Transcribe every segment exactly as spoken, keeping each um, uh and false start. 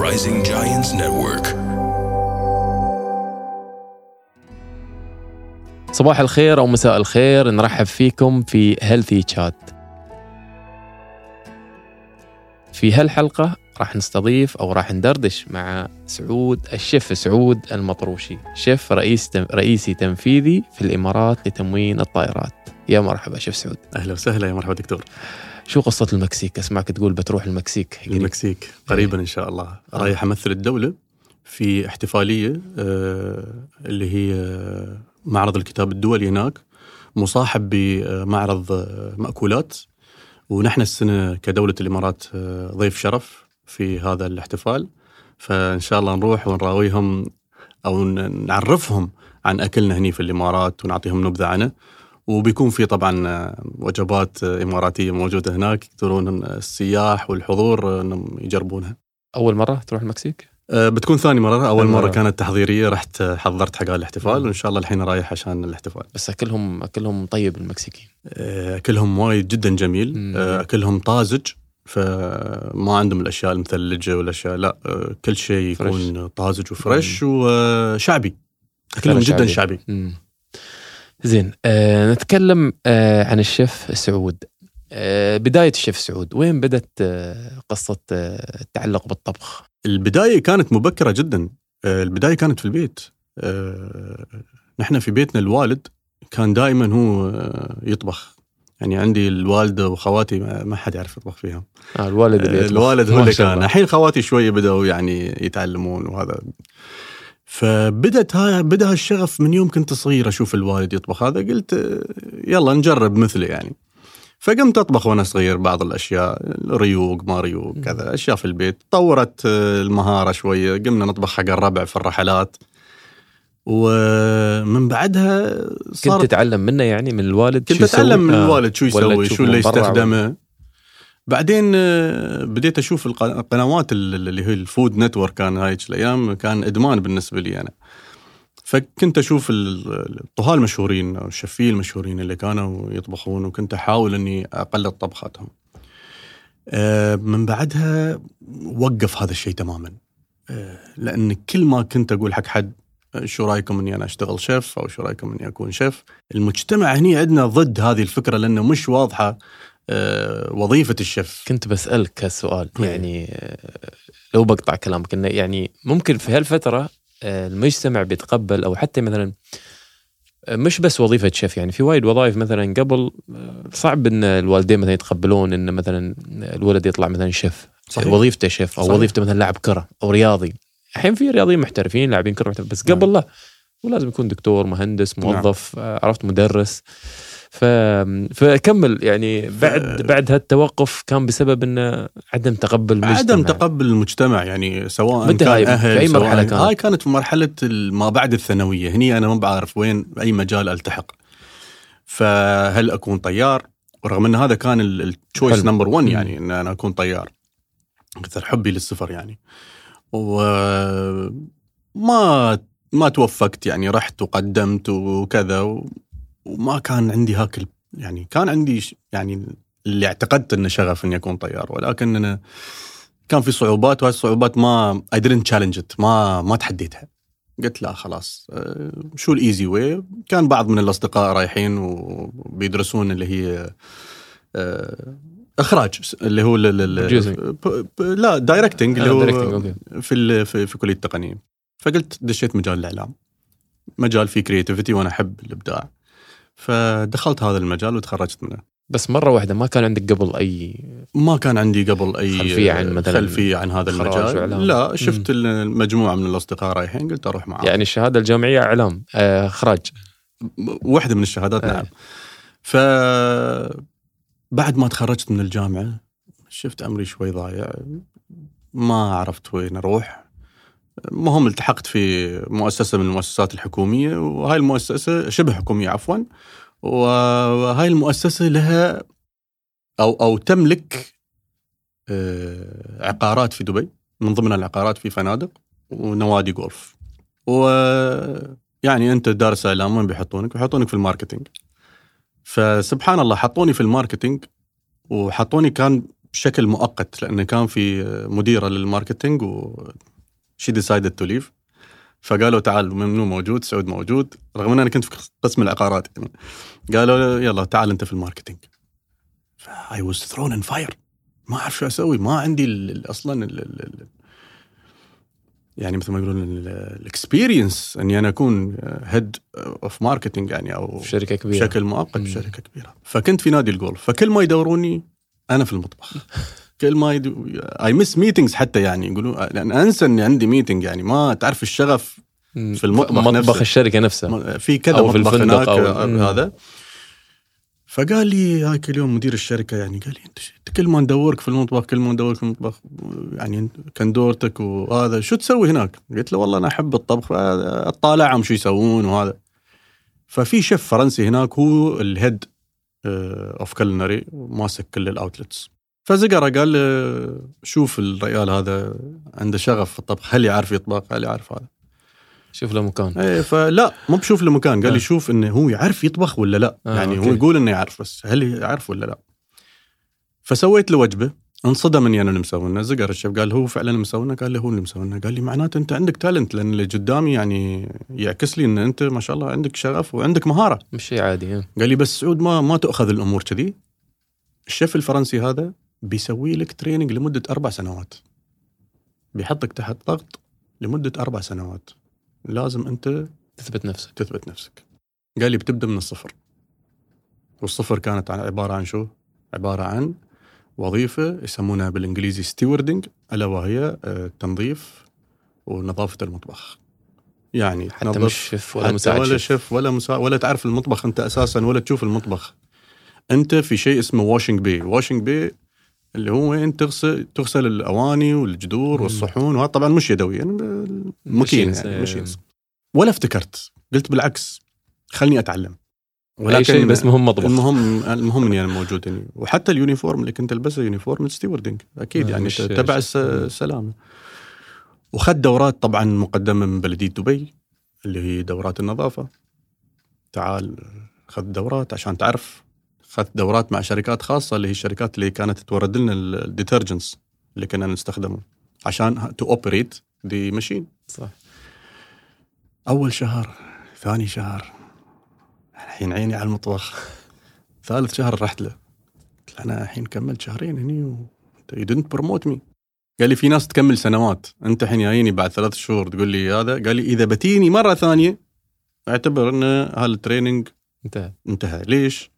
Rising Giants Network. صباح الخير أو مساء الخير، نرحب فيكم في Healthy Chat. في هالحلقة راح نستضيف أو راح ندردش مع سعود الشيف سعود المطروشي، شيف رئيس تم... رئيسي تنفيذي في الإمارات لتموين الطائرات. يا مرحبا شيف سعود. أهلا وسهلا، يا مرحبا دكتور. شو قصة المكسيك؟ أسمعك تقول بتروح المكسيك. المكسيك قريبا إن شاء الله. آه. رايح أمثل الدولة في احتفالية آه اللي هي معرض الكتاب الدولي هناك، مصاحب بمعرض مأكولات، ونحن السنة كدولة الإمارات ضيف شرف في هذا الاحتفال. فإن شاء الله نروح ونراويهم أو نعرفهم عن أكلنا هني في الإمارات ونعطيهم نبذة عنه، وبيكون في طبعا وجبات إماراتية موجودة هناك يقدرون السياح والحضور أنهم يجربونها. أول مرة تروح المكسيك؟ أه بتكون ثاني مرة. أول مرة, مرة كانت تحضيرية، رحت حضرت حق الاحتفال، وإن شاء الله الحين رايح عشان الاحتفال. بس أكلهم أكلهم طيب المكسيكيين؟ أكلهم وايد جدا جميل. أكلهم طازج، فما عندهم الأشياء المثلجة والأشياء، لا كل شيء يكون فرش. طازج وفرش وشعبي. أكلهم جدا شعبي, شعبي. مم. زين. آه نتكلم آه عن الشيف سعود. آه بداية الشيف سعود وين بدت آه قصة آه التعلق بالطبخ؟ البداية كانت مبكرة جدا. آه البداية كانت في البيت. آه نحن في بيتنا الوالد كان دائما هو آه يطبخ. يعني عندي الوالدة وخواتي ما حد يعرف يطبخ فيها. آه الوالد اللي آه الوالد هو اللي كان. الحين خواتي شوية بدأوا يعني يتعلمون وهذا. فبدت ها بدأ الشغف من يوم كنت صغير أشوف الوالد يطبخ هذا، قلت يلا نجرب مثله يعني. فقمت أطبخ وأنا صغير بعض الأشياء، ريوق ما ريوق كذا أشياء في البيت. طورت المهارة شوية، قمنا نطبخ حق الربع في الرحلات، ومن بعدها صارت كنت تتعلم منه يعني من الوالد. كنت أتعلم من الوالد شو يسوي، شو اللي يستخدمه. بعدين بديت أشوف القنوات اللي هي الفود نتورك، كان هاي الأيام كان إدمان بالنسبة لي أنا. فكنت أشوف الطهاة المشهورين أو الشفية المشهورين اللي كانوا يطبخون، وكنت أحاول أني أقلد طبخاتهم. من بعدها وقف هذا الشيء تماما، لأن كل ما كنت أقول حق حد شو رأيكم أني أنا أشتغل شيف أو شو رأيكم أني أكون شيف، المجتمع هني عندنا ضد هذه الفكرة، لأنه مش واضحة وظيفة الشيف. كنت بسألك هالسؤال يعني لو بقطع كلامك، إنه يعني ممكن في هالفترة المجتمع بيتقبل، أو حتى مثلا مش بس وظيفة شيف، يعني في وايد وظائف مثلا قبل صعب إن الوالدين مثلا يتقبلون إن مثلا الولد يطلع مثلا شيف، صحيح. وظيفته شيف أو صحيح. وظيفته مثلا لاعب كرة أو رياضي. الحين في رياضيين محترفين لاعبين كرة محترفين، بس قبل لا، ولازم يكون دكتور، مهندس، موظف، نعم. عرفت، مدرس. ف... فكمل يعني بعد ف... بعد هالتوقف كان بسبب انه عدم تقبل المجتمع. عدم تقبل المجتمع يعني، سواء كان اهل في اي مرحله كانت. هاي كانت في مرحله ما بعد الثانويه. هني انا ما بعرف وين اي مجال التحق، فهل اكون طيار، ورغم ان هذا كان التشويس نمبر واحد يعني ان انا اكون طيار، كثر حبي للسفر يعني. وما ما توفقت يعني، رحت وقدمت وكذا و... وما كان عندي هاك يعني. كان عندي يعني اللي اعتقدت انه شغف اني اكون طيار، ولكن أنا كان في صعوبات، وهذه الصعوبات ما I didn't challenge it، ما ما تحديتها. قلت لا خلاص، شو الايزي واي. كان بعض من الاصدقاء رايحين وبيدرسون اللي هي اخراج، اللي هو لا دايركتنج، اللي هو في في في كليه التقنيه. فقلت دشيت مجال الاعلام، مجال فيه كرياتيفيتي وانا احب الابداع، فدخلت هذا المجال وتخرجت منه. بس مرة واحدة ما كان عندك قبل أي ما كان عندي قبل أي خلفية عن مثلا خلفية عن هذا المجال. لا، شفت المجموعة من الأصدقاء رايحين، قلت أروح معهم. يعني الشهادة الجامعية إعلام إخراج، واحدة من الشهادات. آه. نعم. فبعد ما تخرجت من الجامعة شفت أمري شوي ضايع، ما عرفت وين أروح. مهم التحقت في مؤسسة من المؤسسات الحكومية، وهاي المؤسسة شبه حكومية عفواً، وهاي المؤسسة لها أو أو تملك عقارات في دبي، من ضمن العقارات في فنادق ونوادي غولف. ويعني أنت دارس إعلام، وين بيحطونك؟ بيحطونك في الماركتينج. فسبحان الله حطوني في الماركتينج، وحطوني كان بشكل مؤقت، لأنه كان في مديرة للماركتينج وشي decided to leave. فقالوا تعال، ممنوع موجود، سعود موجود، رغم أن أنا كنت في قسم العقارات يعني. قالوا يلا تعال أنت في الماركتينج. I was thrown in fire. ما أعرف شو أسوي، ما عندي ال أصلاً ال ال يعني مثل ما يقولون الاكسبيرينس اني انا اكون هيد اوف ماركتينج يعني، او في شركه كبيره بشكل مؤقت في شركه كبيره. فكنت في نادي الجولف، فكل ما يدوروني انا في المطبخ. كل ما يدو... اي مس ميتينجز حتى يعني يقولوا، لان انسى اني عندي ميتينج يعني، ما تعرف الشغف في المطبخ مطبخ نفسه، الشركه نفسها في كذا مطبخ هناك أو... هذا. فقال لي هاك اليوم مدير الشركة يعني، قال لي انت كل ما ندورك في المطبخ، كل ما ندورك في المطبخ يعني كان دورتك وهذا، شو تسوي هناك؟ قلت له والله انا احب الطبخ، اطالعهم شو يسوون وهذا. ففي شيف فرنسي هناك هو الهيد اوف كولينري ماسك كل الاوتلتس. فزقره قال شوف الرجال هذا عنده شغف في الطبخ، هل يعرف يطبخ، هل يعرف هذا، شوف له مكان. ايه فلا مو بشوف له مكان، قال لي شوف انه هو يعرف يطبخ ولا لا. آه يعني أوكي. هو يقول انه يعرف، بس هل يعرف ولا لا. فسويت له وجبه، انصدم اني انا اللي مسوينها. زقر الشيف قال هو فعلا مسوينها؟ قال له هو اللي مسوينها. قال لي معناته انت عندك تالنت، لان اللي قدامي يعني يعكس لي ان انت ما شاء الله عندك شغف وعندك مهاره، مش شيء عادي. ها. قال لي بس سعود ما ما تاخذ الامور كذي. الشيف الفرنسي هذا بيسوي لك تريننج لمده اربع سنوات، بيحطك تحت ضغط لمده اربع سنوات، لازم انت تثبت نفسك تثبت نفسك. قال لي بتبدأ من الصفر، والصفر كانت عبارة عن شو؟ عبارة عن وظيفة يسمونها بالإنجليزي ستيوردنج، ألا وهي تنظيف ونظافة المطبخ. يعني حتى مش شيف ولا مساعد ولا شيف. شيف ولا مساعد ولا تعرف المطبخ أنت أساسا، ولا تشوف المطبخ. أنت في شيء اسمه واشنج بي. واشنج بي اللي هو وين تغسل تغسل الأواني والجدور والصحون، وهذا طبعا مش يدوي يعني، مكين يعني مشينز. ولا افتكرت، قلت بالعكس خلني أتعلم، ولكن شيء بس مهم مطبخ. المهم المهم اني انا موجود يعني. وحتى اليونيفورم اللي كنت البسه يونيفورم ستيوردنج اكيد يعني تبع السلامه. وخذ دورات طبعا مقدمه من بلديه دبي اللي هي دورات النظافه. تعال خذ دورات عشان تعرف. خذ دورات مع شركات خاصه اللي هي الشركات اللي كانت تورد لنا الديترجنتس اللي كنا نستخدمه عشان تو اوبريت دي ماشين. صح. اول شهر، ثاني شهر، الحين عيني على المطبخ. ثالث شهر رحت له، قلت له أنا الحين كملت شهرين هني وأنت you didn't promote me. قال لي في ناس تكمل سنوات، أنت الحين جايني بعد ثلاث شهور تقول لي هذا. قال لي إذا بتيني مرة ثانية اعتبر أن هالتريننج انتهى. انتهى. ليش؟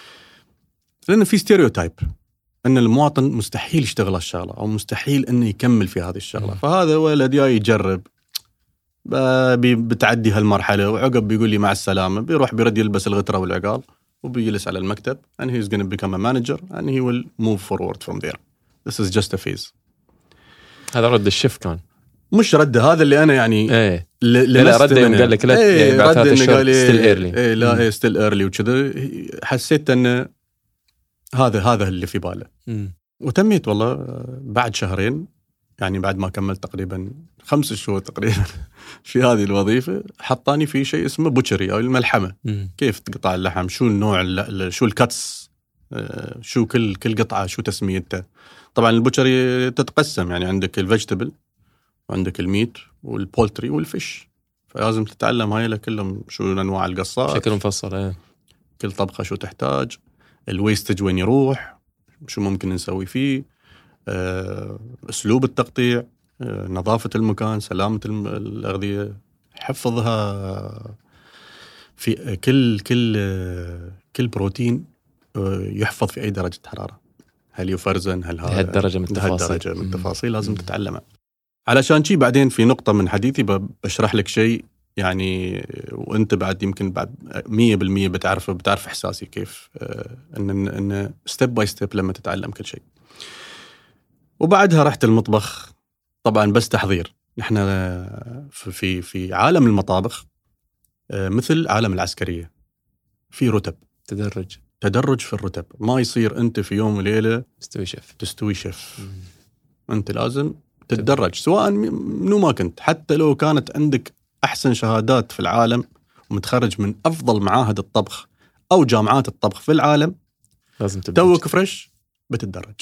لأن في ستيريوتايب أن المواطن مستحيل يشتغل هالشغلة أو مستحيل أنه يكمل في هذه الشغلة. م. فهذا ولد جاي يجرب، بتعدي هالمرحلة وعقب بيقول لي مع السلامة، بيروح بيرد يلبس الغترة والعقال وبيجلس على المكتب and he's going to become a manager and he will move forward from there. This is just a phase. هذا رد الشيف كان مش رد هذا اللي أنا يعني ايه لا رد يوم قال لك لا ايه يعني بعد ثلاث شهور still early ايه لا ايه still early وكذا. حسيت أن هذا هذا اللي في باله. م. وتميت والله بعد شهرين يعني، بعد ما كملت تقريبا خمس شهور تقريبا في هذه الوظيفة، حطاني في شيء اسمه بوتشري أو الملحمة. م. كيف تقطع اللحم، شو النوع، شو الكاتس، شو كل كل قطعة شو تسميتها. طبعا البوتشري تتقسم يعني، عندك الفيجيتابل وعندك الميت والبولتري والفيش، فلازم تتعلم هاي كلهم شو أنواع القصات، شكل مفصل ايه. كل طبخة شو تحتاج، الويستج وين يروح، شو ممكن نسوي فيه، أسلوب التقطيع، نظافة المكان، سلامة الأغذية، حفظها في كل كل كل بروتين يحفظ في أي درجة حرارة، هل يفرزن، هل هذا هالدرجة من التفاصيل. هالدرجة من التفاصيل لازم مم. تتعلمها. علشان شي بعدين في نقطة من حديثي بشرح لك شيء يعني، وأنت بعد يمكن بعد مية بالمية بتعرف بتعرف إحساسي كيف إن إن ستيب باي ستيب لما تتعلم كل شيء. وبعدها رحت المطبخ طبعا بس تحضير. نحن في في عالم المطابخ مثل عالم العسكرية، في رتب، تدرج تدرج في الرتب. ما يصير أنت في يوم وليلة تستوي شيف تستوي شيف. أنت لازم تتدرج، سواء منو ما كنت، حتى لو كانت عندك أحسن شهادات في العالم ومتخرج من أفضل معاهد الطبخ أو جامعات الطبخ في العالم، لازم تبدأ توك فريش بتتدرج.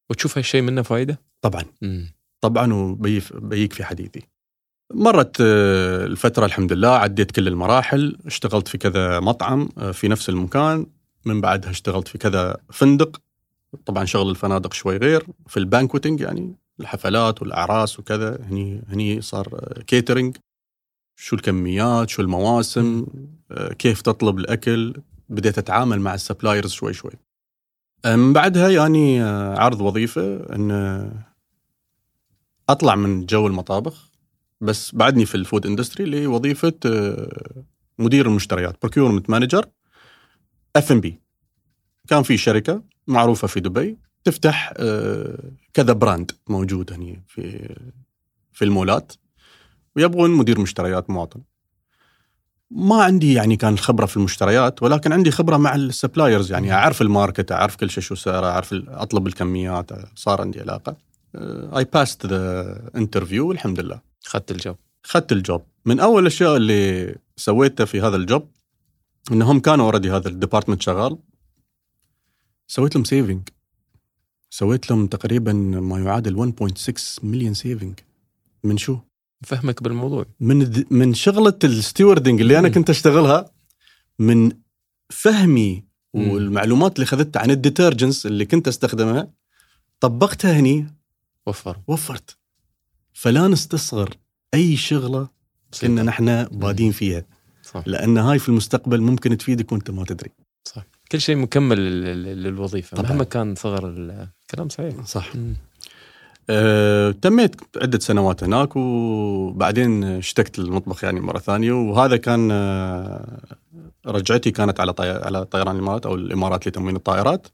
وتشوف هالشيء منه فايدة؟ طبعا مم. طبعا وبيك في حديثي. مرت الفترة الحمد لله، عديت كل المراحل، اشتغلت في كذا مطعم في نفس المكان، من بعدها اشتغلت في كذا فندق. طبعا شغل الفنادق شوي غير، في البانكوتينج يعني الحفلات والأعراس وكذا، هني هني صار كيترينج، شو الكميات، شو المواسم، كيف تطلب الأكل. بديت أتعامل مع السبلايرز شوي شوي. من بعدها يعني عرض وظيفة أن أطلع من جو المطابخ، بس بعدني في الفود اندستري، اللي وظيفة مدير المشتريات، بروكيورمنت مانجر اف ام بي. كان في شركة معروفة في دبي تفتح كذا براند موجود هني في في المولات، ويبغون مدير مشتريات مواطن. ما عندي يعني كان خبرة في المشتريات، ولكن عندي خبرة مع السبلايرز، يعني أعرف الماركت، أعرف كل شيء شو سعره، أعرف أطلب الكميات، صار عندي علاقة. I passed the interview والحمد لله خدت الجوب. خدت الجوب. من أول الأشياء اللي سويتها في هذا الجوب، إنهم كانوا أوردي هذا الديبارتمنت شغال، سويت لهم سيفينج. سويت لهم تقريبا ما يعادل واحد فاصلة ستة مليون سيفينج. من شو؟ فهمك بالموضوع. من من شغلة الستيوردنج اللي أنا كنت أشتغلها، من فهمي والمعلومات اللي خذتها عن الديترجنس اللي كنت أستخدمها، طبقتها هني، وفر وفرت. فلا نستصغر أي شغلة كنا نحن بادين فيها، صح. لأن هاي في المستقبل ممكن تفيدك وانت ما تدري. صح. كل شيء مكمل للوظيفة طبعاً. مهما كان صغر الكلام. صحيح. صح. أه، تميت عدة سنوات هناك، وبعدين اشتقت للمطبخ يعني مرة ثانية. وهذا كان أه رجعتي كانت على طي... على طيران الإمارات أو الإمارات لتموين الطائرات،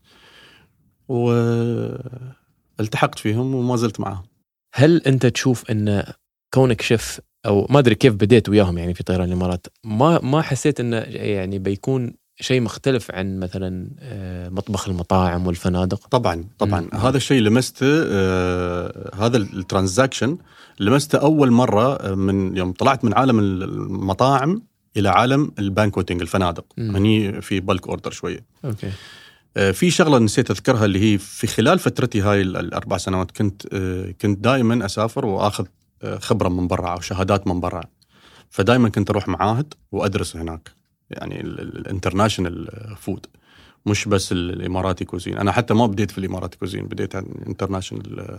والتحقت فيهم وما زلت معهم. هل أنت تشوف أن كونك شيف، أو ما أدري كيف بديت وياهم يعني في طيران الإمارات، ما ما حسيت أنه يعني بيكون شيء مختلف عن مثلا مطبخ المطاعم والفنادق؟ طبعا طبعا مم. هذا الشيء لمسته، آه هذا الترانزاكشن لمسته أول مرة من يوم طلعت من عالم المطاعم إلى عالم البانكوتينج، الفنادق. هني في بالك أوردر شوية. أوكي. آه في شغلة نسيت أذكرها، اللي هي في خلال فترتي هاي الأربع سنوات كنت آه كنت دائما أسافر وأخذ آه خبرة من برا أو شهادات من برا. فدائما كنت أروح معاهد وأدرس هناك، يعني الانترناشنال فود، مش بس الإماراتي كوزين. أنا حتى ما بديت في الإماراتي كوزين، بديت عن انترناشنال.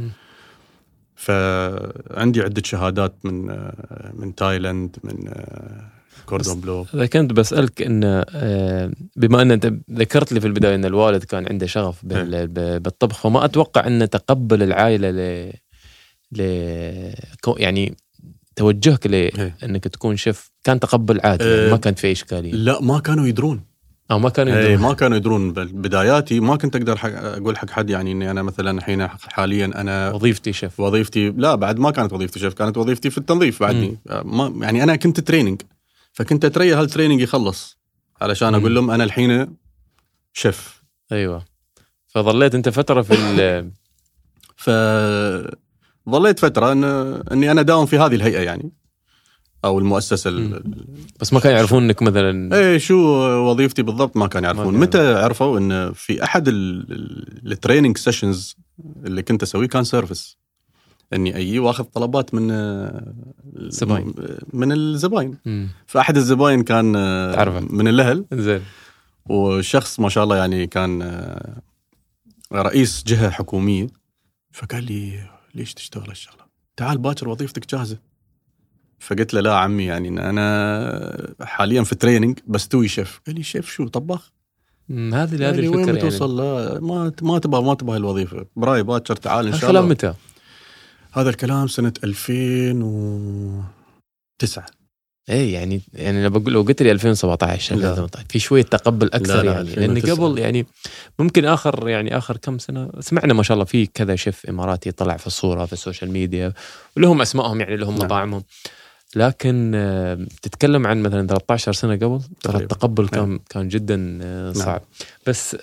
فعندي عدة شهادات من من تايلاند، من كوردون بلو. إذا كنت بسألك إن بما أن أنت ذكرت لي في البداية أن الوالد كان عنده شغف بالطبخ، فما أتوقع أن تقبل العائلة ل ل يعني توجهك لأنك تكون شيف كان تقبل عادي، يعني ما كانت في إشكالية؟ لا، ما كانوا يدرون. أو ما كانوا يدرون. ما كانوا يدرون. بداياتي ما كنت أقدر حق أقول حق حد يعني إني أنا مثلا حين حاليا أنا وظيفتي شيف. وظيفتي لا، بعد ما كانت وظيفتي شيف، كانت وظيفتي في التنظيف بعدني. ما يعني أنا كنت تريننج، فكنت أتريا هالتريننج يخلص علشان أقول لهم أنا الحين شيف. أيوة. فظليت أنت فترة في ال ف ظليت فترة إن إني أنا داوم في هذه الهيئة يعني، أو المؤسسة ال... بس ما كان يعرفون إنك مثلا إيه شو وظيفتي بالضبط. ما كان يعرفون. ما كان. متى عرفوا إن في أحد التريننج سيشنز اللي كنت أسويه كان سيرفيس، إني أجي وأخذ طلبات من الزباين، من الزباين. فأحد الزباين كان تعرفه من الأهل، زين، وشخص ما شاء الله يعني كان رئيس جهة حكومية. فقال لي ليش تشتغل الشغلة؟ تعال باكر وظيفتك جاهزة. فقلت له لا عمي، يعني أنا حاليا في تريننج بس توي شيف. قال لي شيف شو؟ طباخ؟ هذه هذه الفكرة. وين يعني توصل؟ لا ما ما تبغى ما تبغى الوظيفة، براي باكر تعال إن شاء الله. الكلام متى؟ هذا الكلام سنة ألفين وتسعة. ايه يعني يعني لو بقول لو قلت لي ألفين وسبعة عشر في شويه تقبل اكثر. لا لا يعني لان قبل يعني ممكن اخر يعني اخر كم سنه سمعنا ما شاء الله في كذا شيف اماراتي طلع في الصوره في السوشيال ميديا ولهم اسمائهم يعني لهم مطاعمهم. لكن تتكلم عن مثلا ثلاثة عشر سنه قبل ترى التقبل كان كان جدا صعب. بس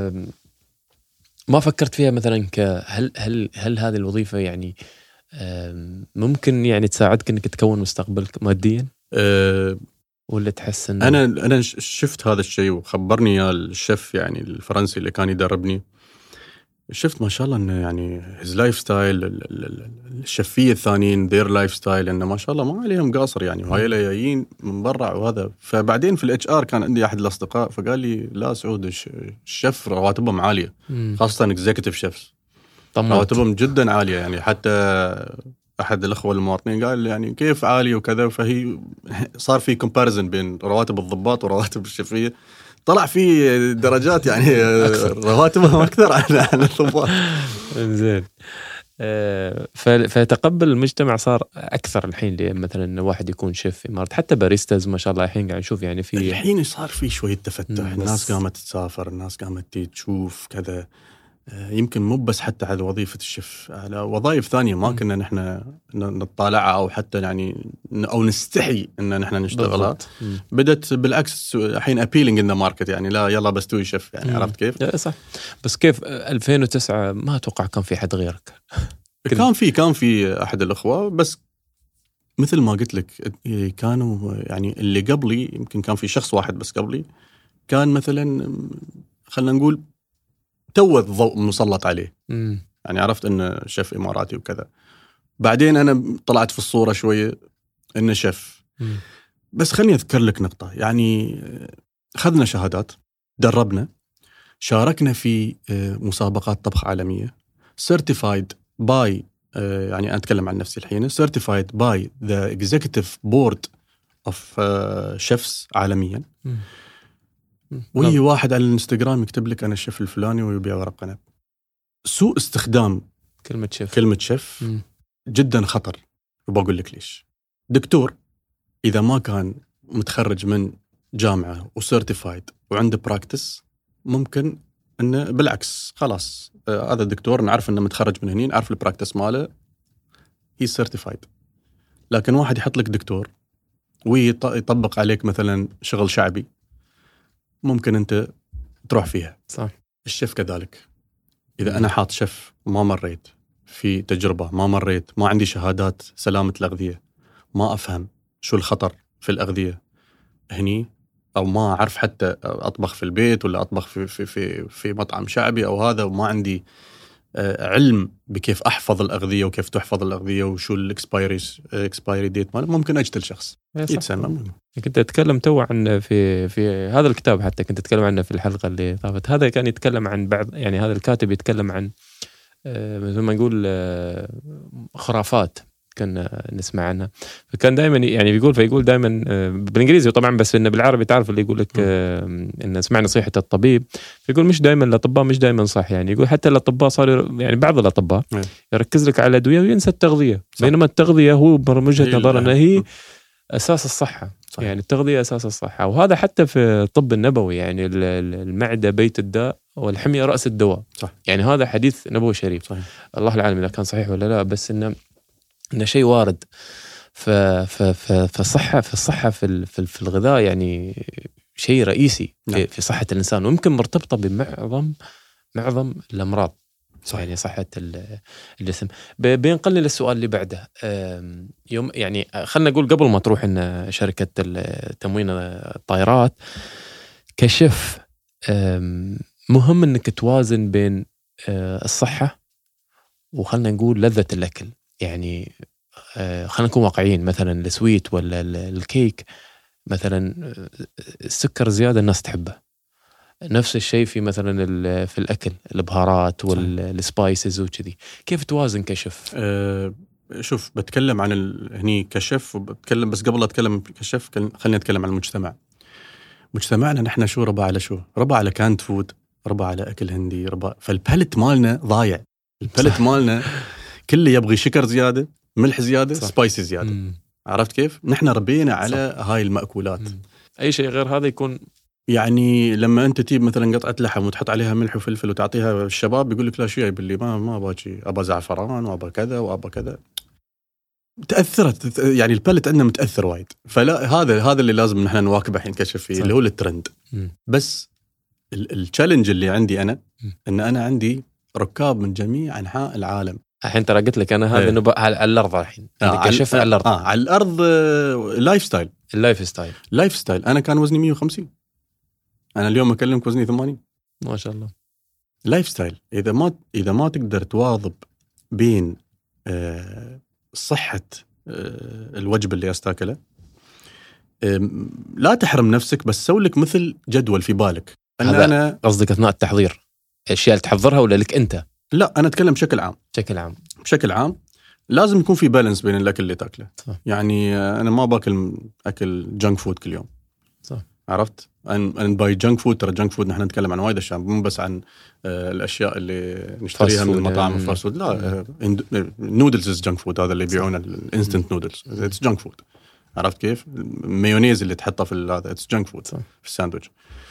ما فكرت فيها مثلا هل هل هل هذه الوظيفه يعني ممكن يعني تساعدك انك تكون مستقبلك ماديا؟ أه ولا تحس إن أنا أنا شفت هذا الشيء وخبرني يا الشيف يعني الفرنسي اللي كان يدربني. شفت ما شاء الله انه يعني هيز لايف ستايل، الشفيه الثانيين ذير لايف ستايل انه ما شاء الله ما عليهم قاصر يعني، وهاي جايين من برا وهذا. فبعدين في الاتش ار كان عندي احد الاصدقاء فقال لي لا سعود الشيف رواتبهم عاليه، خاصه اكزيكتيف شيفs رواتبهم جدا عاليه يعني. حتى احد الاخوه المواطنين قال يعني كيف عالي وكذا، فهي صار في كومباريزن بين رواتب الضباط ورواتب الشفيه، طلع في درجات يعني رواتبهم اكثر عن الضباط. زين. فتقبل المجتمع صار اكثر الحين، مثلا واحد يكون شيف في امارات، حتى باريستاز ما شاء الله الحين قاعد نشوف يعني في الحين صار في شويه تفتح، الناس قامت تسافر، الناس قامت تشوف كذا، يمكن مو بس حتى على وظيفة الشيف، على وظائف ثانية ما كنا نحن نطالعها أو حتى يعني أو نستحي إن نحن نشتغلها. بدت بالعكس الحين appealing in the market يعني، لا يلا بس توي شيف يعني. مم. عرفت كيف؟ صح. بس كيف ألفين وتسعة ما أتوقع كان في حد غيرك. كان في كان في أحد الأخوة، بس مثل ما قلت لك كانوا يعني اللي قبلي يمكن كان في شخص واحد بس قبلي كان مثلا خلنا نقول تو الضوء مسلط عليه. مم. يعني عرفت انه شيف اماراتي وكذا. بعدين انا طلعت في الصورة شوية انه شيف. مم. بس خليني اذكر لك نقطة، يعني اخذنا شهادات، دربنا، شاركنا في مسابقات طبخ عالمية، certified by يعني انا اتكلم عن نفسي الحين certified by the executive board of chefs عالميا. مم. ويجي واحد على الانستغرام يكتب لك أنا الشيف الفلاني ويبيع ورق عنب. سوء استخدام كلمة شيف كلمة شيف م. جدا خطر، وبقول لك ليش. دكتور إذا ما كان متخرج من جامعة وسيرتيفايد وعنده براكتس، ممكن أنه بالعكس خلاص آه هذا الدكتور نعرف أنه متخرج من هنين، عارف البراكتس ماله، هي سيرتيفايد. لكن واحد يحط لك دكتور ويطبق عليك مثلا شغل شعبي، ممكن أنت تروح فيها. صح. الشيف كذلك، إذا أنا حاط شيف ما مريت في تجربة، ما مريت ما عندي شهادات سلامة الأغذية، ما أفهم شو الخطر في الأغذية هني، أو ما أعرف حتى أطبخ في البيت ولا أطبخ في في في في مطعم شعبي أو هذا، وما عندي علم بكيف أحفظ الأغذية وكيف تحفظ الأغذية وشو الإكسبايري إكسبايري ديت ماله، ممكن أجتل شخص يتسمم. كنت أتكلم تو عن في في هذا الكتاب، حتى كنت أتكلم عنه في الحلقة اللي طافت. هذا كان يتكلم عن بعض، يعني هذا الكاتب يتكلم عن مثل ما نقول خرافات كنا نسمع عنها. فكان دائما يعني بيقول فيقول دائما بالانجليزي طبعا، بس انه بالعربي تعرف اللي يقول لك ان اسمع نصيحه الطبيب. فيقول مش دائما الاطباء مش دائما صح، يعني يقول حتى الاطباء صار يعني بعض الاطباء يركز لك على الادويه وينسى التغذيه، بينما التغذيه هو من وجهه نظرنا هي اساس الصحه. صحيح. يعني التغذيه اساس الصحه، وهذا حتى في الطب النبوي، يعني المعده بيت الداء والحميه راس الدواء. صح. يعني هذا حديث نبوي شريف. صحيح. الله العالم اذا كان صحيح ولا لا، بس انه إنه شيء وارد. ف ف ف فالصحة في الصحة في في في الغذاء يعني شيء رئيسي في, في صحة الإنسان، ويمكن مرتبطة بمعظم معظم الأمراض. صح. يعني صحة الجسم. بينقلنا للسؤال اللي بعده. يوم يعني خلنا نقول قبل ما تروح إن شركة تموين الطائرات كشف، مهم إنك توازن بين الصحة وخلنا نقول لذة الأكل. يعني خلينا نكون واقعيين، مثلا السويت ولا الكيك مثلا السكر زيادة الناس تحبه، نفس الشيء في مثلا في الأكل البهارات والسبايسز وكذي. كيف توازن كشف؟ أه شوف بتكلم عن هني كشف وبتكلم، بس قبل أتكلم كشف خلينا نتكلم عن المجتمع. مجتمعنا نحن شو ربع على شو ربع على كانت فود، ربع على أكل هندي، ربع، فالبالت مالنا ضايع. البالت مالنا كله يبغي شكر زيادة، ملح زيادة، صح. سبايسي زيادة. مم. عرفت كيف؟ نحن ربينا على صح. هاي المأكولات. مم. أي شيء غير هذا يكون يعني لما أنت تجيب مثلا قطعة لحم وتحط عليها ملح وفلفل وتعطيها الشباب، يقول لك لا شو جايب لي، ما ما أبغى شيء، أبغى زعفران وأبغى كذا وأبغى كذا. تأثرت يعني البالت عندنا متأثر وايد. فلا هذا هذا اللي لازم نحن نواكبه الحين كشف فيه، اللي هو الترند. مم. بس التشالنج اللي عندي أنا مم. إن أنا عندي ركاب من جميع أنحاء العالم. الحين ترى قلت لك أنا هذا إنه إيه. على الأرض الحين آه كشف على الأرض. آه على الأرض. آه لايف ستايل اللايف ستايل لايف ستايل أنا كان وزني مية وخمسين، أنا اليوم أكلمك وزني ثمانين. ما شاء الله. لايف ستايل اذا ما اذا ما تقدر تواظب بين آه صحه آه الوجبه اللي استاكله، آه لا تحرم نفسك، بس سوي لك مثل جدول في بالك. هذا أنا قصدك اثناء التحضير الاشياء اللي تحضرها ولا لك انت؟ لا انا اتكلم بشكل عام. بشكل عام بشكل عام لازم يكون في بالانس بين الاكل اللي تاكله. صح. يعني انا ما باكل اكل جانك فود كل يوم. صح. عرفت؟ ان باي جانك فود، ترى جانك فود نحن نتكلم عن وايد اشياء، مو بس عن آه الاشياء اللي نشتريها من المطاعم الفاست فود. لا، نودلز از جانك فود، هذا اللي يبيعونه الانستنت نودلز اتس جانك فود. عرفت كيف؟ المايونيز اللي تحطه في هذا اتس جانك فود في الساندويتش.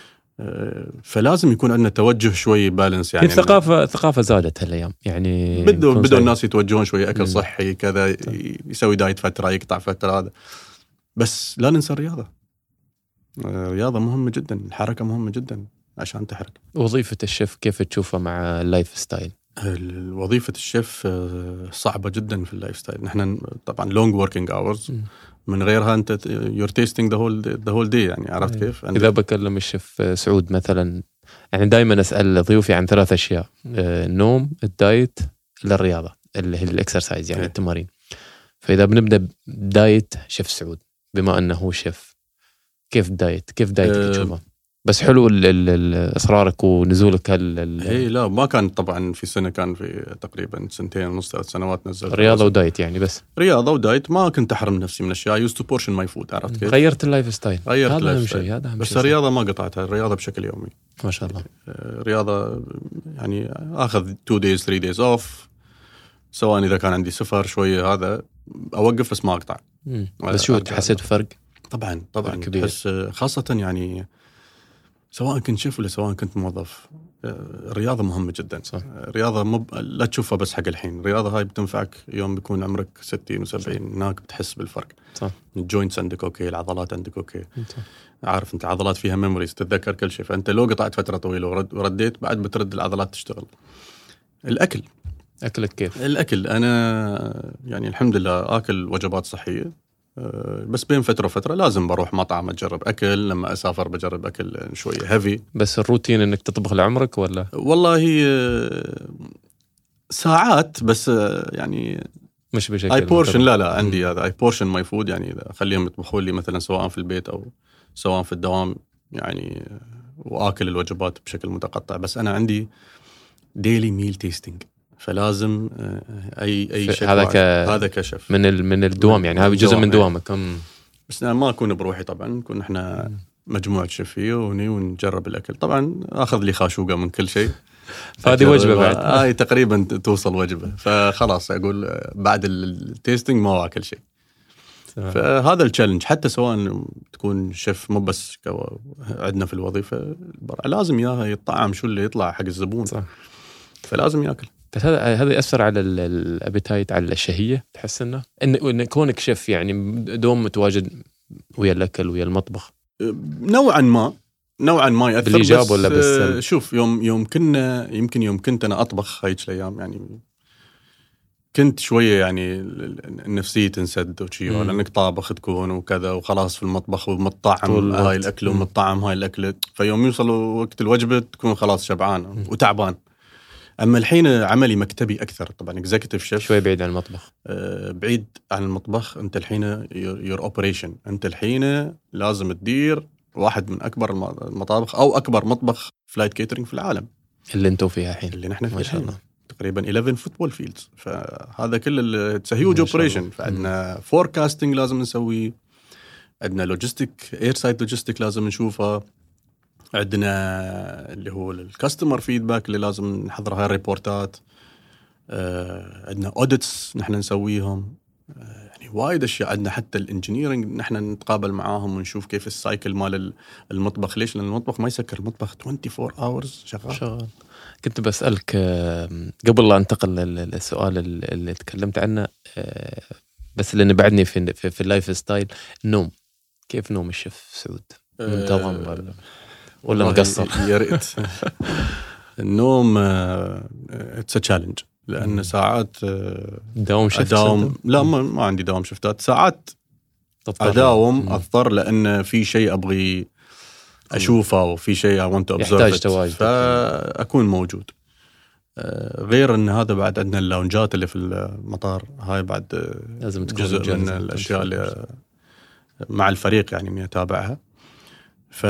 فلازم يكون عندنا توجه شوي بالانس. يعني الثقافة الثقافة زادت هالأيام، يعني بدوا بدوا الناس يتوجهون شوي أكل صحي كذا، يسوي دايت فترة، يقطع فترة، هذا بس لا ننسى الرياضة. الرياضة مهمة جدا، الحركة مهمة جدا عشان تحرك. وظيفة الشيف كيف تشوفها مع اللايف ستايل؟ وظيفة الشيف صعبة جدا في اللايف ستايل. نحن طبعا long working hours، من غيرها انت you're tasting the whole day, the whole day يعني. عرفت كيف؟ اذا بكلم الشيف سعود مثلا، يعني دائما اسال ضيوفي عن ثلاث اشياء: النوم، الدايت، للرياضه اللي هي الاكسرسايز يعني التمارين. فاذا بنبدا بدايت شيف سعود، بما انه هو شيف، كيف الدايت؟ كيف دايتك أه تشوفه؟ بس حلو اصرارك ونزولك هال هي لا ما كان طبعا في سنه، كان في تقريبا سنتين ونص ثلاث سنوات نزلت رياضه ودايت يعني. بس رياضه ودايت ما كنت احرم نفسي من اشياء. يوست تو بورشن ماي فود. عرفت كيف؟ غيرت اللايف ستايل. غيرت هذا اللايف ستايل. هذا بس الرياضه ما قطعتها. الرياضه بشكل يومي ما شاء الله. رياضه يعني اخذ two days three days off، سواء اذا كان عندي سفر شويه هذا اوقف بس ما اقطع. بس شو حسيت بفرق؟ طبعا طبعا تحس، خاصه يعني سواء كنت شيف ولا سواء كنت موظف، الرياضة مهمة جدا. صح. الرياضة مب... لا تشوفها بس حق الحين. الرياضة هاي بتنفعك يوم بيكون عمرك ستين وسبعين، هناك بتحس بالفرق. صح. الجوينتس عندك أوكي، العضلات عندك أوكي. صح. عارف أنت عضلات فيها ميموريز، تتذكر كل شيء. فأنت لو قطعت فترة طويلة ورد... ورديت بعد بترد العضلات تشتغل. الأكل أكلك كيف؟ الأكل أنا يعني الحمد لله آكل وجبات صحية، بس بين فترة وفترة لازم بروح مطعم أجرب أكل. لما أسافر بجرب أكل شوية هيفي. بس الروتين إنك تطبخ لعمرك ولا؟ والله ساعات بس يعني مش بشكل أي بورشن. لا لا عندي هذا أي بورشن ماي فود، يعني أخليهم يطبخوا لي مثلا سواء في البيت أو سواء في الدوام يعني، وآكل الوجبات بشكل متقطع. بس أنا عندي ديلي ميل تيستينج، فلازم اي اي شيء هذا ك... هذا كشف من ال... من الدوام يعني. هذا جزء من دوامك. أم... بس أنا ما اكون بروحي طبعا، نكون احنا مجموعه شيفيه وني ونجرب الاكل. طبعا اخذ لي خاشوقه من كل شيء. هذه وجبه بعد هاي تقريبا توصل وجبه. فخلاص اقول بعد التيستينج ما اكل شيء. فهذا التشالنج. حتى سواء تكون شيف مو بس عندنا في الوظيفه، لازم اياها يطعم شو اللي يطلع حق الزبون. صح. فلازم ياكل. بس هذا هذا يأثر على الابيتايت، على الشهية. تحس انه ان كونك شيف يعني دوم متواجد ويا الاكل ويا المطبخ نوعا ما نوعا ما يأثر. بالإيجاب ولا بالسلب؟ شوف يوم يوم كنا يمكن يوم كنت انا اطبخ هاي الايام يعني كنت شويه يعني النفسيه تنسد وشي، لانك طابخ تكون وكذا وخلاص في المطبخ ومطعم هاي الاكل ومطعم هاي الاكل. فيوم يوصل وقت الوجبه تكون خلاص شبعان مم. وتعبان. أما الحين عملي مكتبي أكثر طبعاً إكزيكتيف شيف، شوي بعيد عن المطبخ. آه بعيد عن المطبخ. أنت الحين يور أوبريشن، أنت الحين لازم تدير واحد من أكبر المطابخ أو أكبر مطبخ فلايت كيترينج في العالم اللي أنتوا فيها الحين، اللي نحن فيها ما شاء الله تقريباً إحدى عشر فوتبول فيلدز. فهذا كل اتس هيوج أوبريشن. فعندنا فوركاستينج لازم نسويه، عندنا لوجيستيك اير سايت لوجيستيك لازم نشوفه، عندنا اللي هو الكاستمر فيدباك اللي لازم نحضر هاي الريبورتات، آه عندنا اوديتس نحن نسويهم، آه يعني وايد اشياء. عندنا حتى الانجينيرنج نحن نتقابل معاهم ونشوف كيف السايكل مال المطبخ. ليش؟ لان المطبخ ما يسكر، المطبخ أربعة وعشرين أورز شغال. شغال. كنت بسألك قبل لا انتقل للسؤال اللي تكلمت عنه، بس لأن بعدني في في, في اللايف ستايل، النوم. كيف نوم الشيف سعود؟ منتظم ولا ولا مقصر؟ يا ريت. النوم اتس تشالنج، لأن ساعات دوام شفت أداوم. لا ما, ما عندي دوام شفتات. ساعات أداوم أضطر لأن في شيء أبغي أشوفه أو في شيء I want to observe يحتاج تواجد، فأكون موجود. غير أن هذا بعد عندنا اللاونجات اللي في المطار، هاي بعد لازم تكون جزء من الأشياء اللي مع الفريق يعني إني أتابعها. ف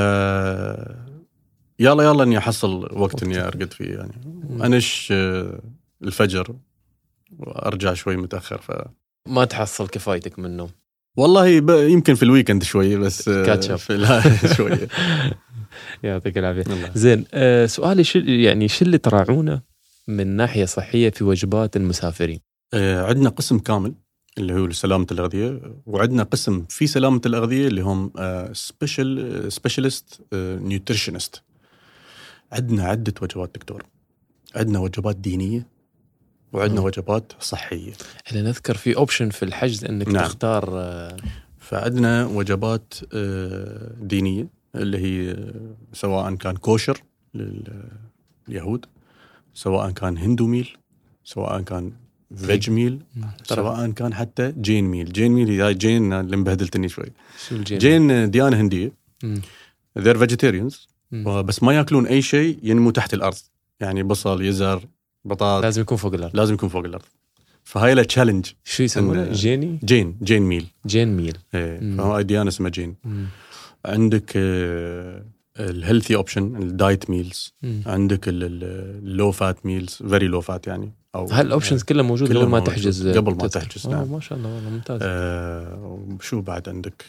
يلا يلا إني أحصل وقت إني أرقد فيه يعني، أنش الفجر وأرجع شوي متأخر. ف ما تحصل كفايتك من النوم والله ب... يمكن في الويكند شوي بس كاتشب في لا شوية. يعطيك العافية. زين أه سؤالي شو يعني شو اللي تراعونه من ناحية صحية في وجبات المسافرين؟ أه عندنا قسم كامل اللي هو سلامة الأغذية، وعندنا قسم في سلامة الأغذية اللي هم سبيشال سبيشالست نيوتريشنست. عندنا عدة وجبات دكتور، عندنا وجبات دينية وعندنا م. وجبات صحية. أنا نذكر في أوبشن في الحجز أنك نعم. تختار أه فعندنا وجبات أه دينية اللي هي سواء كان كوشر لليهود، سواء كان هندو ميل، سواء كان فيج ميل، سواء كان حتى جين ميل. جين ميل هاي جين اللي مبهدلتني شوي. جين ديانة هندية they're vegetarians بس ما يأكلون أي شيء ينمو تحت الأرض، يعني بصل يزر بطاط لازم يكون فوق الأرض، لازم يكون فوق الأرض. فهاي له تشالنج. شو يسمونه؟ جيني جين جين ميل جين ميل إيه. فهاي ديانة اسمها جين. مم. عندك الهيلثي اوبشن الدايت ميلز، عندك اللو فات ميلز فيري لو فات يعني، او هالاوبشنز كلها موجوده قبل ما تحجز. قبل ما تحجز نعم. ما شاء الله والله ممتاز. آه شو بعد عندك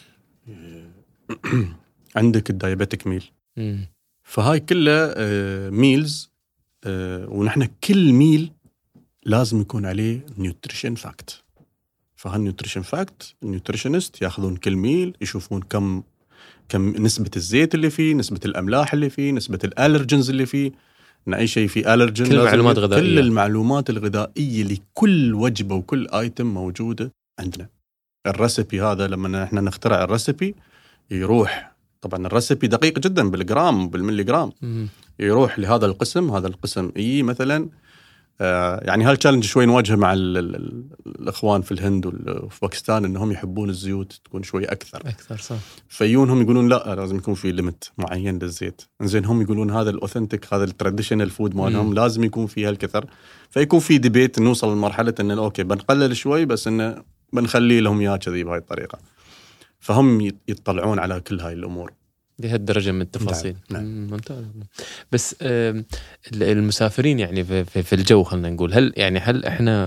عندك الدايابيتك ميل. مم. فهاي كلها آه ميلز آه ونحن كل ميل لازم يكون عليه نيوتريشن فاكت. فهالنيوتريشن فاكت النيوتريشنست ياخذون كل ميل يشوفون كم كم نسبة الزيت اللي فيه، نسبة الأملاح اللي فيه، نسبة الألرجنز اللي فيه، إن أي شيء فيه ألرجن. كل المعلومات الغذائية، كل المعلومات الغذائية لكل وجبة وكل آيتم موجودة عندنا. الرسبي هذا لما احنا نخترع الرسبي يروح، طبعا الرسبي دقيق جدا بالجرام وبالمليجرام، يروح لهذا القسم. هذا القسم إيه مثلا آه يعني هالتشالنج شوي نواجهه مع ال ال ال الأخوان في الهند وفي باكستان، إنهم يحبون الزيوت تكون شوي أكثر أكثر صح. فيونهم يقولون لا لازم يكون في ليميت معين للزيت. إنزين هم يقولون هذا الأوثنتيك هذا التراديشنال فود مالهم لازم يكون فيه هالكثر. فيكون في ديبيت نوصل لمرحلة إنه أوكي بنقلل شوي بس إنه بنخلي لهم إياه كذي بهاي الطريقة. فهم يطلعون على كل هاي الأمور لهالدرجة من التفاصيل. نعم. ممتاز. بس المسافرين يعني في الجو خلنا نقول، هل يعني هل إحنا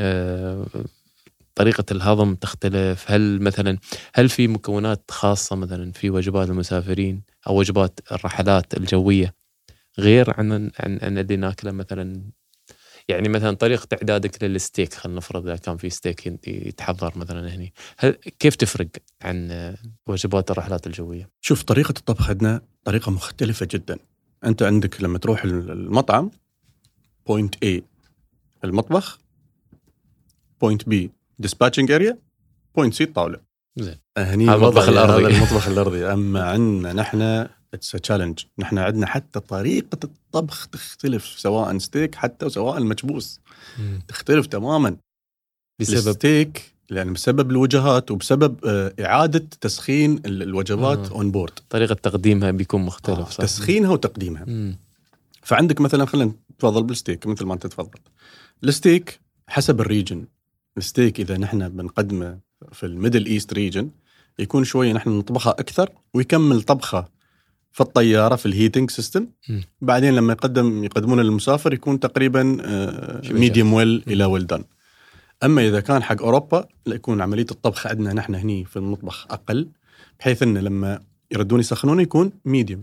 طريقة الهضم تختلف؟ هل مثلا هل في مكونات خاصة مثلا في وجبات المسافرين أو وجبات الرحلات الجوية غير عن عن عن اللي ناكله مثلا؟ يعني مثلا طريقة إعدادك للستيك خلنا نفرض إذا كان في ستيك يتحضر مثلا هني، هل كيف تفرق عن وجبات الرحلات الجوية؟ شوف طريقة الطبخ عندنا طريقة مختلفة جدا. أنت عندك لما تروح المطعم point A المطبخ، point B dispatching area، point C الطاولة. زين. هني المطبخ الأرضي. هذا المطبخ الأرضي. أما عندنا نحن it's a challenge. نحن عندنا حتى طريقة الطبخ تختلف، سواء ستيك حتى وسواء المكبوس مم. تختلف تماما بسبب الستيك، يعني بسبب الوجهات وبسبب إعادة تسخين الوجبات اون بورد. طريقة تقديمها بيكون مختلف. آه. تسخينها وتقديمها. مم. فعندك مثلا خلينا نتفضل بالستيك مثل ما أنت تفضل. الستيك حسب الريجن. الستيك إذا نحن بنقدمه في الميدل إيست ريجن يكون شوية نحن نطبخها أكثر ويكمل طبخة في الطيارة في الهيتنج سيستم. بعدين لما يقدم يقدمون للمسافر يكون تقريبا ميديوم ويل إلى ويل دان. أما إذا كان حق أوروبا يكون عملية الطبخ عندنا نحن هني في المطبخ أقل، بحيث إن لما يردون يسخنون يكون ميديوم.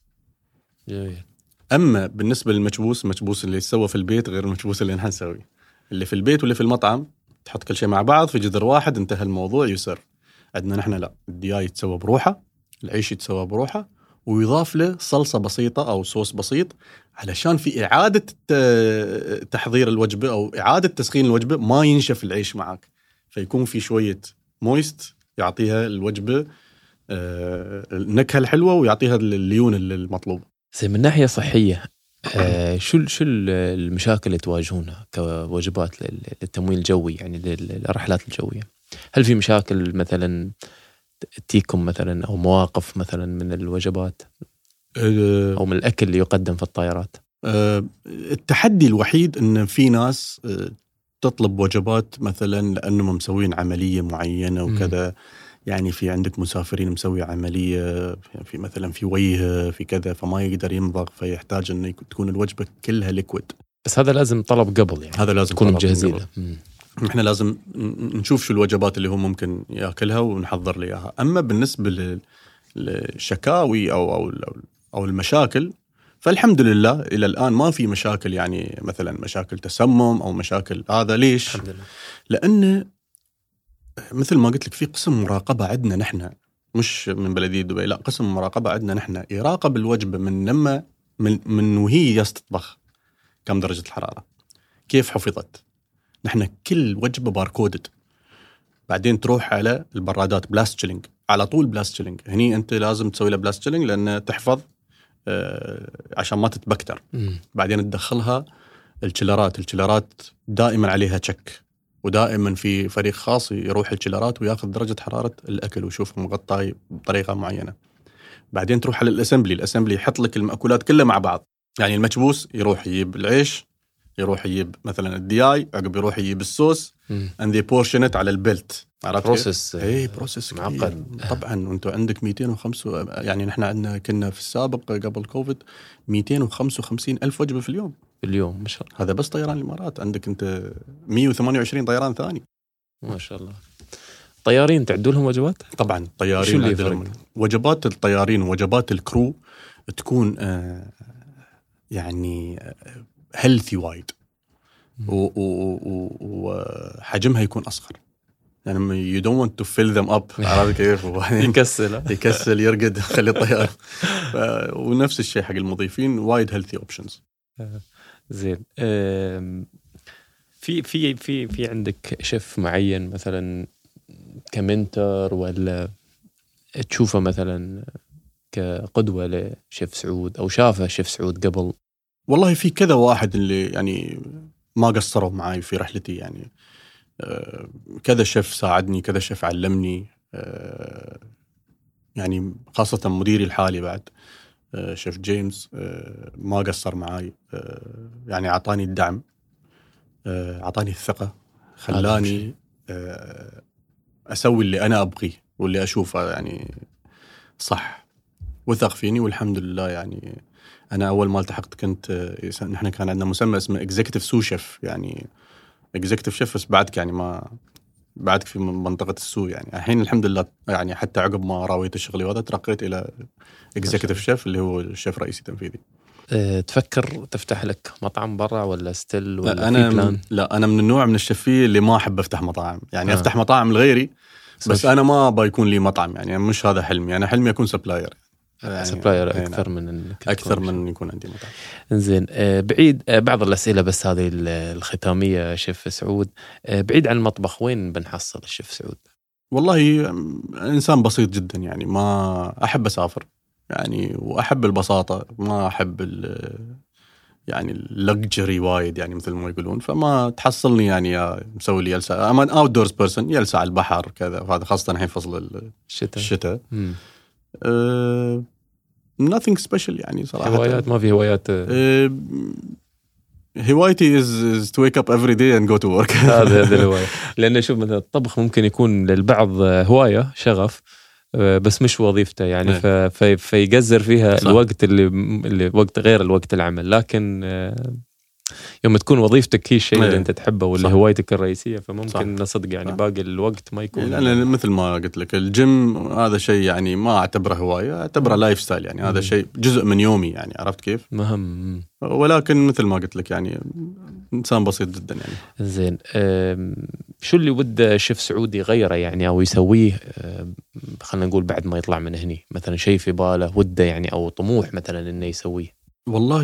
أما بالنسبة للمكبوس، المكبوس اللي يسوى في البيت غير المكبوس اللي نحن نسويه. اللي في البيت واللي في المطعم تحط كل شيء مع بعض في جدر واحد انتهى الموضوع يسر. عندنا نحن لا، الدياي يتسوى بروحه، العيش يتسوى بروحه، ويضاف له صلصة بسيطة أو صوص بسيط علشان في إعادة تحضير الوجبة أو إعادة تسخين الوجبة ما ينشف العيش معك، فيكون في شوية مويست يعطيها الوجبة النكهة الحلوة ويعطيها الليون المطلوب. من ناحية صحية آه شو شو المشاكل اللي تواجهونها كوجبات للتمويل الجوي يعني للرحلات الجوية؟ هل في مشاكل مثلا تيكم مثلا أو مواقف مثلا من الوجبات أو من الأكل اللي يقدم في الطائرات؟ أه التحدي الوحيد ان في ناس أه تطلب وجبات مثلا لانهم مسوين عمليه معينه وكذا. م. يعني في عندك مسافرين مسوي عمليه في مثلا في وجهه في كذا، فما يقدر يمضغ، فيحتاج ان تكون الوجبه كلها ليكويد. بس هذا لازم طلب قبل، يعني هذا لازم تكونوا مجهزين. احنا لازم نشوف شو الوجبات اللي هو ممكن ياكلها ونحضر له اياها. اما بالنسبه للشكاوي او او او المشاكل، فالحمد لله الى الان ما في مشاكل، يعني مثلا مشاكل تسمم او مشاكل هذا. ليش؟ الحمد لله. لان مثل ما قلت لك في قسم مراقبه عندنا نحن، مش من بلديه دبي، لا قسم مراقبه عندنا نحن يراقب الوجبه من لما من, من وهي جالسه تطبخ، كم درجه الحراره، كيف حفظت. نحن كل وجبه باركودد، بعدين تروح على البرادات بلاست تشيلينج على طول. بلاست تشيلينج هني انت لازم تسوي له بلاست تشيلينج لان تحفظ آه عشان ما تتبكتر. م. بعدين تدخلها الشيلرات. الشيلرات دائما عليها تشك، ودائما في فريق خاص يروح الشيلرات وياخذ درجه حراره الاكل ويشوفه مغطى بطريقه معينه. بعدين تروح على الاسمبلي. الاسمبلي يحط لك المأكولات كلها مع بعض، يعني المكبوس يروح يجيب العيش، يروح يجيب مثلا الدياي، عقب يروح يجيب الصوص and they portion it على البلت. عرفت بروسس؟ اي بروسس معقد طبعا. وانتم عندك مئتين وخمسة، يعني نحن عندنا كنا في السابق قبل كوفيد مئتين وخمسة وخمسين ألف وجبه في اليوم. في اليوم ما شاء الله. هذا بس طيران الامارات، عندك انت مئة وثمانية وعشرين طيران ثاني ما شاء الله. طيارين تعدوا لهم وجبات؟ طبعا طيارين عندهم وجبات. الطيارين ووجبات الكرو تكون آه يعني هيلثي وايد، وحجمها يكون أصغر، يعني you don't want to fill them up. عرفت كيف؟ يكسل يكسل يرقد خلي الطيارة. ونفس الشيء حق المضيفين، وايد healthy options. زين. في في في في عندك شيف معين مثلا كمنتور، ولا تشوفه مثلا كقدوة لشيف سعود أو شافه شيف سعود قبل؟ والله في كذا واحد اللي يعني ما قصروا معي في رحلتي، يعني آه كذا شيف ساعدني، كذا شيف علمني، آه يعني خاصة مديري الحالي بعد آه شيف جيمس آه ما قصر معي، آه يعني عطاني الدعم، آه عطاني الثقة، خلاني آه أسوي اللي أنا أبغيه واللي أشوفه يعني صح، وثق فيني. والحمد لله يعني أنا أول ما التحقت كنت نحن كان عندنا مسمى اسمه إكزيكتيف سو شيف، يعني إكزيكتيف شيف، بس بعدك يعني ما بعدك في منطقة السو. يعني الحين الحمد لله يعني حتى عقب ما راويت الشغل وهذا ترقيت إلى إكزيكتيف شيف اللي هو الشيف رئيسي تنفيذي. أه تفكر تفتح لك مطعم برا ولا ستيل ولا أنا في بلان؟ لا أنا من النوع من الشفية اللي ما أحب أفتح مطاعم، يعني آه. أفتح مطاعم لغيري، بس أنا ما بيكون لي مطعم، يعني مش هذا حلمي. أنا حلمي أكون سبلاير، يعني سبلاير أكثر من إنك أكثر من يكون عندي مطعم. إنزين. آه بعيد آه بعض الأسئلة بس هذه الختامية شيف سعود، آه بعيد عن المطبخ وين بنحصل الشيف سعود؟ والله إنسان بسيط جدا، يعني ما أحب أسافر يعني، وأحب البساطة، ما أحب يعني اللكجري وايد يعني مثل ما يقولون. فما تحصلني يعني مسوي لي جلسة أما أوتدورز بيرسون، جلسة على البحر كذا، وهذا خاصة الحين فصل الشتاء الشتاء Uh, nothing special يعني صراحة. هوايات ما في هوايات؟ uh, هوايتي is, is to wake up every day and go to work. هذا هذا الهواية. لأن شوف مثلا الطبخ ممكن يكون للبعض هواية شغف بس مش وظيفته يعني، في فيقزر فيها صح. الوقت اللي اللي وقت غير الوقت العمل، لكن يوم تكون وظيفتك هي الشيء اللي انت تحبه واللي صح. هوايتك الرئيسية، فممكن نصدق يعني صح. باقي الوقت ما يكون يعني مثل ما قلت لك الجيم هذا شيء يعني ما اعتبره هواية، اعتبره لايف ستايل، يعني هذا شيء جزء من يومي يعني. عرفت كيف؟ مهم. ولكن مثل ما قلت لك يعني إنسان بسيط جدا يعني. زين. شو اللي ود شيف سعودي يغيره يعني أو يسويه خلنا نقول بعد ما يطلع من هني، مثلا شيء في باله وده يعني أو طموح مثلا إنه يسويه؟ والله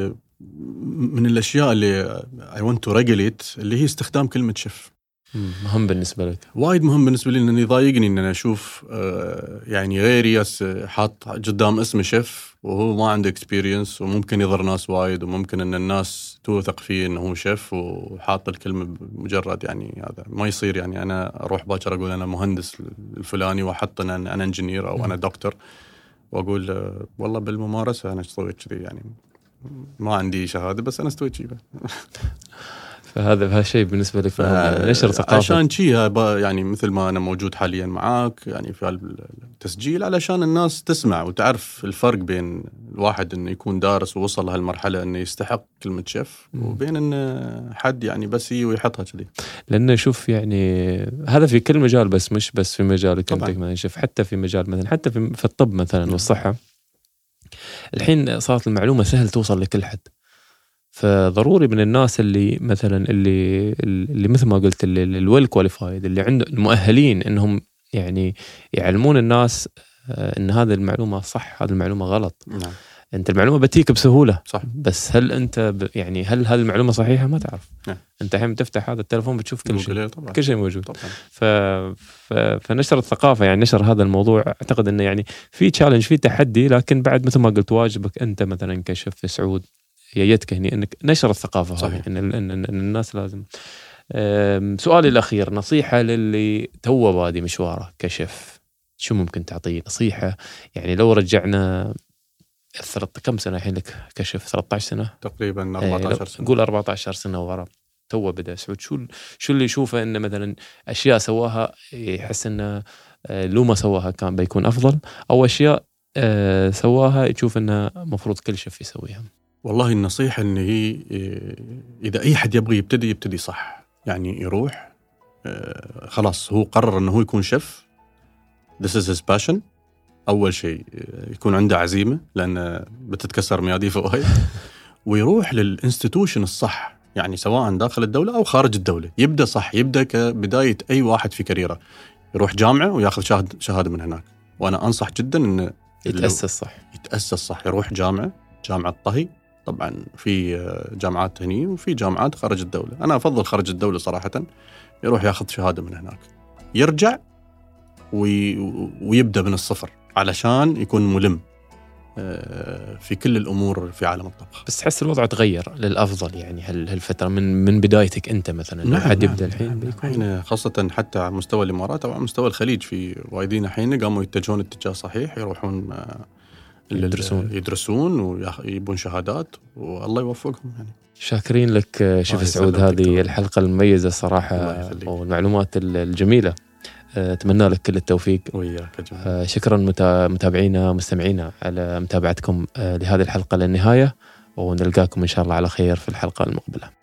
من الأشياء اللي I want to regulate اللي هي استخدام كلمة شيف. مهم بالنسبة لك؟ وايد مهم بالنسبة لي، لأنه يضايقني إن أنا أشوف يعني غيري حاط قدام اسم شيف وهو ما عنده experience، وممكن يضر ناس وايد، وممكن إن الناس توثق فيه إنه هو شيف وحاط الكلمة مجرد يعني. هذا ما يصير يعني. أنا أروح باكر أقول أنا مهندس الفلاني، وأحط أنا أنا انجينير أو أنا دكتور، وأقول والله بالممارسة أنا أسوي كذي يعني. ما عندي شهاده بس انا استويت شيء. فهذا هذا شيء بالنسبه لك نشر ثقافه. عشان شيء يعني مثل ما انا موجود حاليا معاك يعني في التسجيل، علشان الناس تسمع وتعرف الفرق بين الواحد انه يكون دارس ووصل لهالمرحله انه يستحق كلمه شيف، وبين انه حد يعني بس يجي ويحطها كذي. لانه شوف يعني هذا في كل مجال، بس مش بس في مجالك انت كمان شوف، حتى في مجال مثلا حتى في, في الطب مثلا والصحه. الحين صارت المعلومه سهل توصل لكل حد، فضروري من الناس اللي مثلا اللي اللي مثل ما قلت اللي الويل كواليفايد اللي عنده المؤهلين انهم يعني يعلمون الناس ان هذه المعلومه صح هذه المعلومه غلط. نعم. انت المعلومه بتيك بسهوله صح، بس هل انت ب... يعني هل هذه المعلومه صحيحه ما تعرف. نعم. انت الحين تفتح هذا التلفون بتشوف كل شيء، كل شيء موجود طبعا. ف... ف... فنشر الثقافه يعني نشر هذا الموضوع اعتقد انه يعني في تشالنج في تحدي، لكن بعد مثل ما قلت واجبك انت مثلا كشيف في سعود يدك هني انك نشر الثقافه هذه إن, إن, إن الناس لازم. سؤالي الاخير، نصيحه للي تو بادي مشواره كشيف، شو ممكن تعطيه نصيحه؟ يعني لو رجعنا الثلاث كم سنه الحين لك كشيف؟ ثلاثة عشر سنة تقريبا، أربعة عشر سنه، قول أربعة عشر سنه ورا تو بدا سعود، شو شو اللي يشوفه انه مثلا اشياء سواها يحس انه لو ما سواها كان بيكون افضل، او اشياء سواها يشوف انه مفروض كل شيف يسويها؟ والله النصيحة إن هي إذا أي حد يبغي يبتدي يبتدي صح، يعني يروح خلاص هو قرر إنه هو يكون شيف، this is his passion. أول شيء يكون عنده عزيمة لأن بتتكسر مياديفه وايد، ويروح للإنستيتوشن الصح، يعني سواء داخل الدولة أو خارج الدولة، يبدأ صح، يبدأ كبداية أي واحد في كاريره، يروح جامعة وياخذ شهادة شهادة من هناك. وأنا أنصح جدا إنه يتأسس صح، يتأسس صح، يروح جامعة جامعة طهي. طبعا في جامعات هني وفي جامعات خارج الدولة، أنا أفضل خارج الدولة صراحة. يروح ياخذ شهادة من هناك، يرجع وي... ويبدأ من الصفر علشان يكون ملم في كل الأمور في عالم الطبخ. بس تحس الوضع تغير للأفضل يعني هالفترة من من بدايتك أنت مثلا؟ نعم حد نعم يبدأ الحين نعم بيكون الحين خاصة حتى على مستوى الإمارات أو على مستوى الخليج، في وايدين الحين قاموا يتجهون اتجاه صحيح، يروحون يدرسون يدرسون ويبون شهادات، والله يوفقهم يعني. شاكرين لك شيف سعود، هذه الحلقة المميزة صراحة والمعلومات الجميلة. أتمنى لك كل التوفيق وياك جميل. شكرا متابعينا مستمعينا على متابعتكم لهذه الحلقة للنهاية، ونلقاكم إن شاء الله على خير في الحلقة المقبلة.